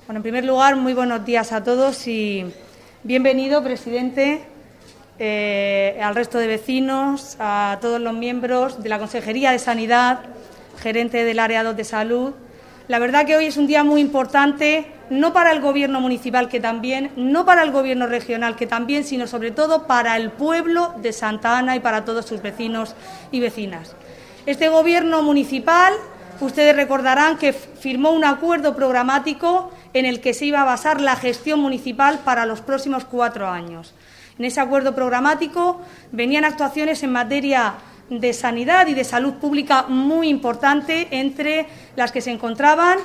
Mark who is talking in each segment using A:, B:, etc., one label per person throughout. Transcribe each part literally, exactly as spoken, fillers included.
A: Bueno, en primer lugar, muy buenos días a todos y bienvenido, presidente, eh, al resto de vecinos, a todos los miembros de la Consejería de Sanidad, gerente del área dos de salud. La verdad que hoy es un día muy importante, no para el Gobierno municipal, que también, no para el Gobierno regional, que también, sino sobre todo para el pueblo de Santa Ana y para todos sus vecinos y vecinas. Este Gobierno municipal, ustedes recordarán que firmó un acuerdo programático en el que se iba a basar la gestión municipal para los próximos cuatro años. En ese acuerdo programático venían actuaciones en materia de sanidad y de salud pública muy importante, entre las que se encontraban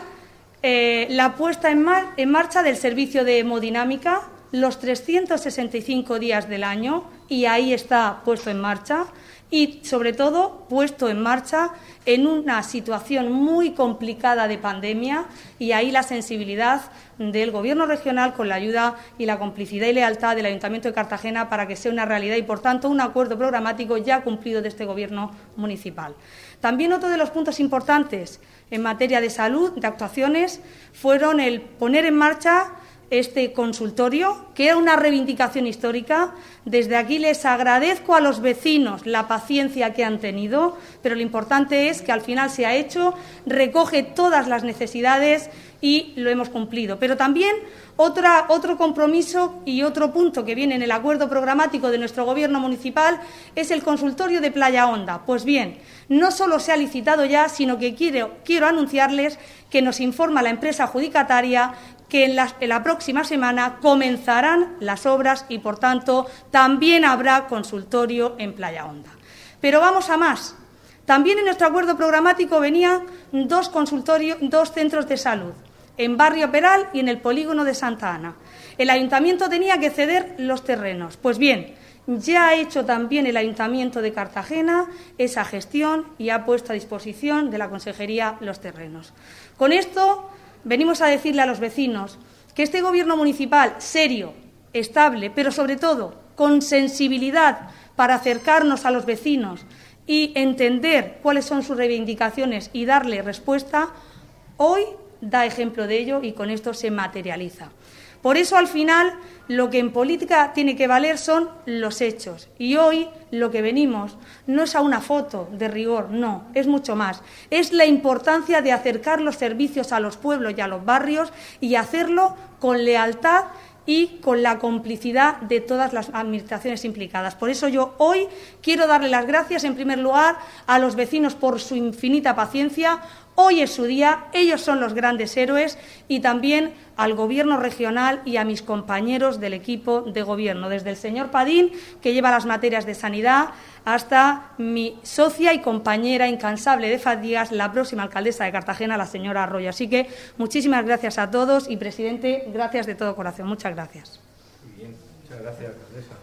A: eh, la puesta en, mar en marcha del servicio de hemodinámica los trescientos sesenta y cinco días del año, y ahí está puesto en marcha, y sobre todo puesto en marcha en una situación muy complicada de pandemia, y ahí la sensibilidad del Gobierno regional con la ayuda y la complicidad y lealtad del Ayuntamiento de Cartagena para que sea una realidad y, por tanto, un acuerdo programático ya cumplido de este Gobierno municipal. También otro de los puntos importantes en materia de salud, de actuaciones, fueron el poner en marcha este consultorio, que era una reivindicación histórica. Desde aquí les agradezco a los vecinos la paciencia que han tenido, pero lo importante es que al final se ha hecho, recoge todas las necesidades y lo hemos cumplido. Pero también otra, otro compromiso y otro punto que viene en el acuerdo programático de nuestro Gobierno municipal es el consultorio de Playa Honda. Pues bien, no solo se ha licitado ya, sino que quiero, quiero anunciarles que nos informa la empresa adjudicataria que en la, en la próxima semana comenzarán las obras y, por tanto, también habrá consultorio en Playa Honda. Pero vamos a más. También en nuestro acuerdo programático venían dos consultorios, dos centros de salud, en Barrio Peral y en el polígono de Santa Ana. El Ayuntamiento tenía que ceder los terrenos. Pues bien, ya ha hecho también el Ayuntamiento de Cartagena esa gestión y ha puesto a disposición de la Consejería los terrenos. Con esto venimos a decirle a los vecinos que este Gobierno municipal, serio, estable, pero sobre todo con sensibilidad para acercarnos a los vecinos y entender cuáles son sus reivindicaciones y darle respuesta, hoy da ejemplo de ello y con esto se materializa. Por eso, al final, lo que en política tiene que valer son los hechos. Y hoy lo que venimos no es a una foto de rigor, no, es mucho más. Es la importancia de acercar los servicios a los pueblos y a los barrios y hacerlo con lealtad y con la complicidad de todas las administraciones implicadas. Por eso yo hoy quiero darle las gracias, en primer lugar, a los vecinos por su infinita paciencia. Hoy es su día, ellos son los grandes héroes, y también al Gobierno regional y a mis compañeros del equipo de Gobierno, desde el señor Padín, que lleva las materias de sanidad, hasta mi socia y compañera incansable de fatigas, la próxima alcaldesa de Cartagena, la señora Arroyo. Así que muchísimas gracias a todos y, presidente, gracias de todo corazón. Muchas gracias.
B: Muy bien, muchas gracias, alcaldesa.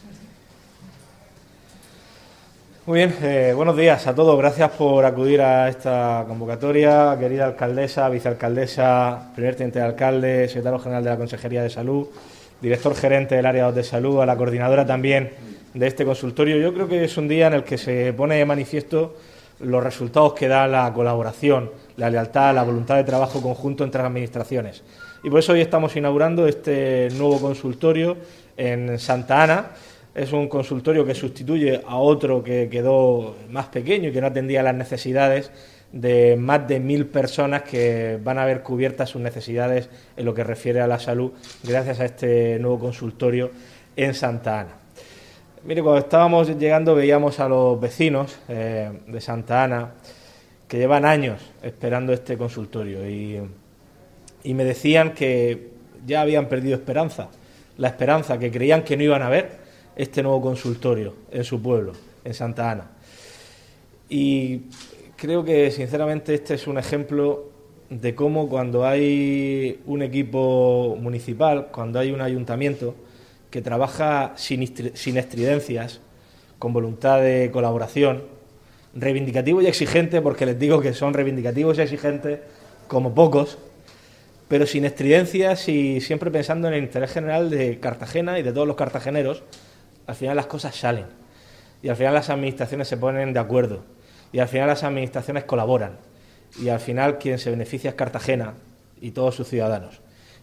B: Muy bien, eh, buenos días a todos. Gracias por acudir a esta convocatoria, querida alcaldesa, vicealcaldesa, primer teniente de alcalde, secretario general de la Consejería de Salud, director gerente del área dos de salud, a la coordinadora también de este consultorio. Yo creo que es un día en el que se pone de manifiesto los resultados que da la colaboración, la lealtad, la voluntad de trabajo conjunto entre las administraciones. Y por eso hoy estamos inaugurando este nuevo consultorio en Santa Ana. Es un consultorio que sustituye a otro que quedó más pequeño y que no atendía las necesidades de más de mil personas que van a ver cubiertas sus necesidades en lo que refiere a la salud gracias a este nuevo consultorio en Santa Ana. Mire, cuando estábamos llegando veíamos a los vecinos eh, de Santa Ana que llevan años esperando este consultorio y, y me decían que ya habían perdido esperanza, la esperanza, que creían que no iban a ver este nuevo consultorio en su pueblo, en Santa Ana. Y creo que, sinceramente, este es un ejemplo de cómo, cuando hay un equipo municipal, cuando hay un ayuntamiento que trabaja sin, sin estridencias, con voluntad de colaboración, reivindicativo y exigente, porque les digo que son reivindicativos y exigentes como pocos, pero sin estridencias y siempre pensando en el interés general de Cartagena y de todos los cartageneros, al final las cosas salen y al final las administraciones se ponen de acuerdo y al final las administraciones colaboran y al final quien se beneficia es Cartagena y todos sus ciudadanos.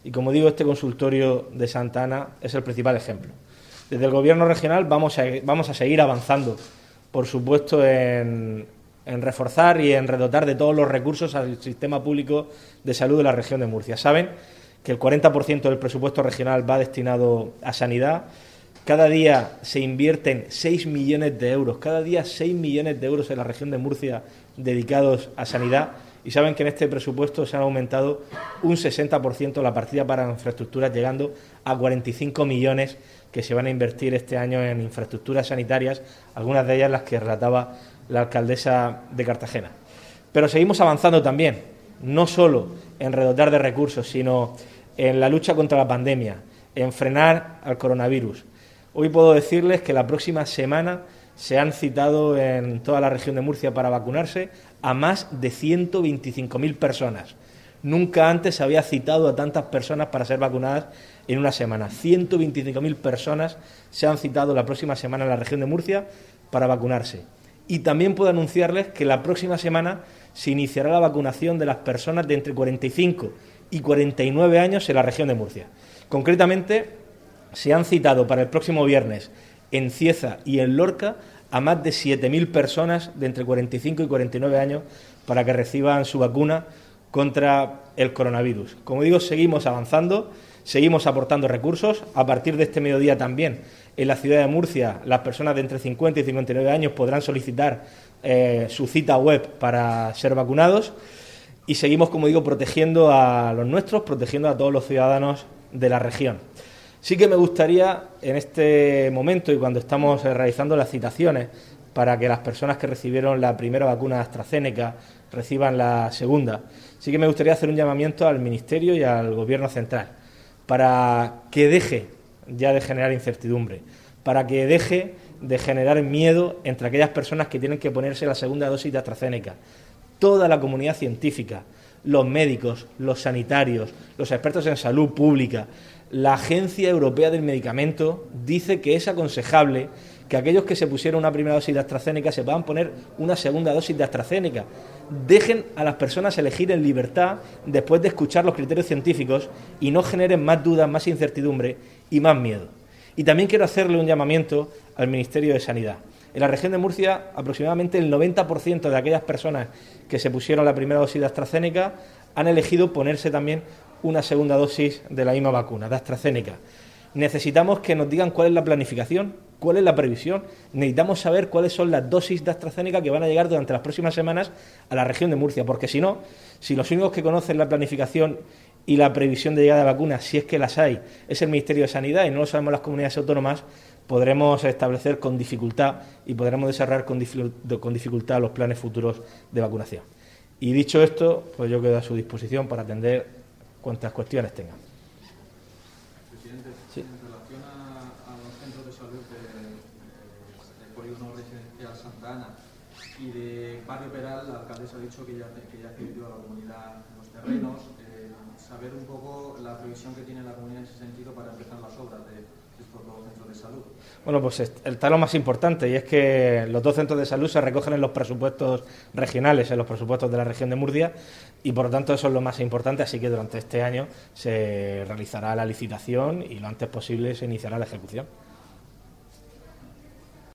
B: Y como digo, este consultorio de Santa Ana es el principal ejemplo. Desde el Gobierno regional vamos a, vamos a seguir avanzando, por supuesto, en, en reforzar y en redotar de todos los recursos al sistema público de salud de la región de Murcia. Saben que el cuarenta por ciento del presupuesto regional va destinado a sanidad. Cada día se invierten seis millones de euros, cada día seis millones de euros en la región de Murcia dedicados a sanidad. Y saben que en este presupuesto se han aumentado un sesenta por ciento la partida para infraestructuras, llegando a cuarenta y cinco millones que se van a invertir este año en infraestructuras sanitarias, algunas de ellas las que relataba la alcaldesa de Cartagena. Pero seguimos avanzando también, no solo en redotar de recursos, sino en la lucha contra la pandemia, en frenar al coronavirus. Hoy puedo decirles que la próxima semana se han citado en toda la región de Murcia para vacunarse a más de ciento veinticinco mil personas. Nunca antes se había citado a tantas personas para ser vacunadas en una semana. ciento veinticinco mil personas se han citado la próxima semana en la región de Murcia para vacunarse. Y también puedo anunciarles que la próxima semana se iniciará la vacunación de las personas de entre cuarenta y cinco y cuarenta y nueve años en la región de Murcia. Concretamente, se han citado para el próximo viernes en Cieza y en Lorca a más de siete mil personas de entre cuarenta y cinco y cuarenta y nueve años para que reciban su vacuna contra el coronavirus. Como digo, seguimos avanzando, seguimos aportando recursos. A partir de este mediodía también, en la ciudad de Murcia, las personas de entre cincuenta y cincuenta y nueve años podrán solicitar eh, su cita web para ser vacunados. Y seguimos, como digo, protegiendo a los nuestros, protegiendo a todos los ciudadanos de la región. Sí que me gustaría, en este momento y cuando estamos realizando las citaciones para que las personas que recibieron la primera vacuna de AstraZeneca reciban la segunda, sí que me gustaría hacer un llamamiento al Ministerio y al Gobierno central para que deje ya de generar incertidumbre, para que deje de generar miedo entre aquellas personas que tienen que ponerse la segunda dosis de AstraZeneca. Toda la comunidad científica, los médicos, los sanitarios, los expertos en salud pública, la Agencia Europea del Medicamento dice que es aconsejable que aquellos que se pusieron una primera dosis de AstraZeneca se puedan poner una segunda dosis de AstraZeneca. Dejen a las personas elegir en libertad después de escuchar los criterios científicos y no generen más dudas, más incertidumbre y más miedo. Y también quiero hacerle un llamamiento al Ministerio de Sanidad. En la región de Murcia, aproximadamente el noventa por ciento de aquellas personas que se pusieron la primera dosis de AstraZeneca han elegido ponerse también una segunda dosis de la misma vacuna, de AstraZeneca. Necesitamos que nos digan cuál es la planificación, cuál es la previsión. Necesitamos saber cuáles son las dosis de AstraZeneca que van a llegar durante las próximas semanas a la región de Murcia, porque si no, si los únicos que conocen la planificación y la previsión de llegada de vacunas, si es que las hay, es el Ministerio de Sanidad y no lo sabemos las comunidades autónomas, podremos establecer con dificultad y podremos desarrollar con dificultad los planes futuros de vacunación. Y dicho esto, pues yo quedo a su disposición para atender cuantas cuestiones tengan.
C: Presidente, sí. En relación a, a los centros de salud del polígono residencial Santa Ana y de Barrio Peral, la alcaldesa ha dicho que ya, que ya accedió a la comunidad en los terrenos. Eh, saber un poco la previsión que tiene la comunidad en ese sentido para empezar las obras de estos dos centros de salud.
B: Bueno, pues está lo más importante, y es que los dos centros de salud se recogen en los presupuestos regionales, en los presupuestos de la región de Murcia, y por lo tanto eso es lo más importante, así que durante este año se realizará la licitación y lo antes posible se iniciará la ejecución.